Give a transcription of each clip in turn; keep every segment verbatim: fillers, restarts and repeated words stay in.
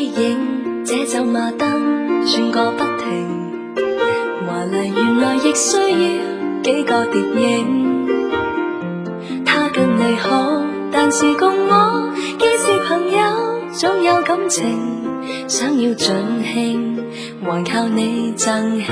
影，這走馬燈轉個不停，華麗原來亦需要幾個疊影。他跟你好，但是共我既是朋友，總有感情，想要盡興，還靠你贈慶。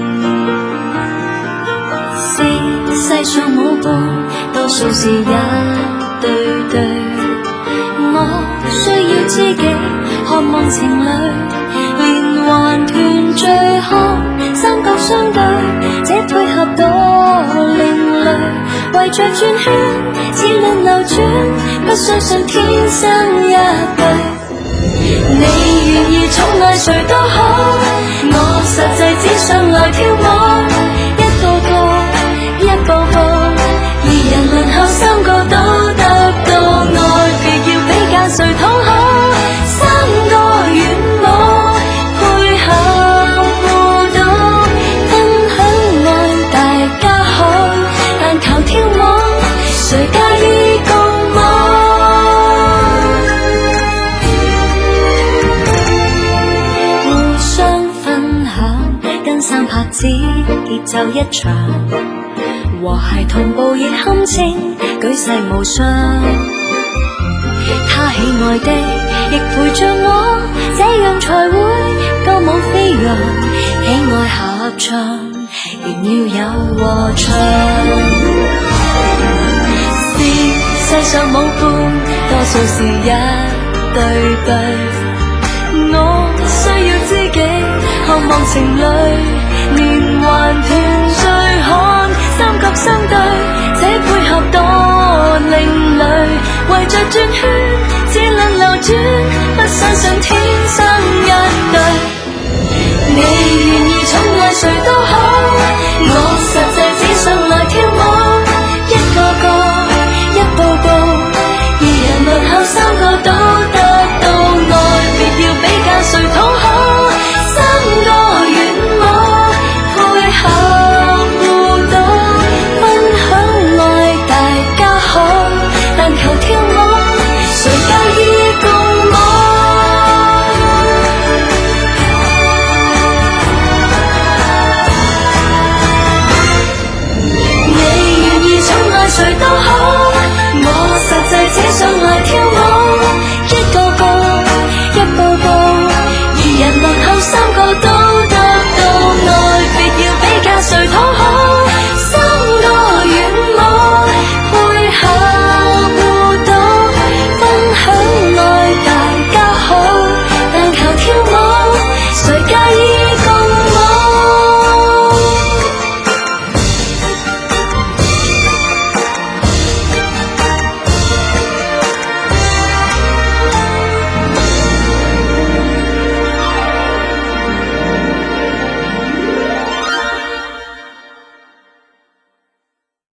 是世上冇伴，多數是一對對。我需要知己，渴望情侶，連環團聚看三角相對，這配合多另類，圍着轉圈，似輪流轉，不相信天生一對。你願意寵愛誰都好，我實際只想來跳舞，一個個，一步步，二人輪候三個都得到愛，別要比較誰討好，三個願望配合互動，分享愛大家好，但求跳舞，誰介意共舞？互相分享，跟三拍子節奏一場，和諧同步熱堪稱，舉世無雙。他喜愛的亦陪着我，這樣才會歌舞飛揚，喜愛合唱，仍要有和唱。是世上冇伴，多數是一對對。我需要知己，渴望情侶，連環團聚看三角相對，這配合多另類，圍着轉圈，似輪流轉，不相信天